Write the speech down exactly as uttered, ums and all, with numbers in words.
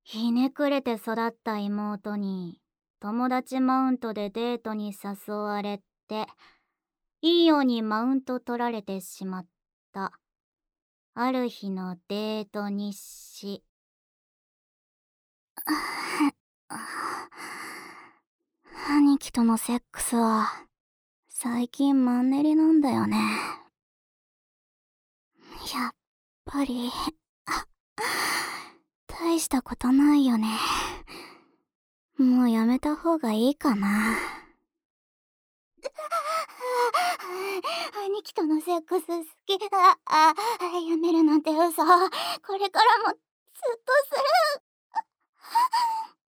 ひねくれて育った妹に友達マウントでデートに誘われて、いいようにマウント取られてしまった。ある日のデート日誌。兄貴とのセックスは最近マンネリなんだよね。やっぱり大したことないよね。もうやめた方がいいかな。兄貴とのセックス好き。あ、あ、やめるなんて嘘。これからもずっとする。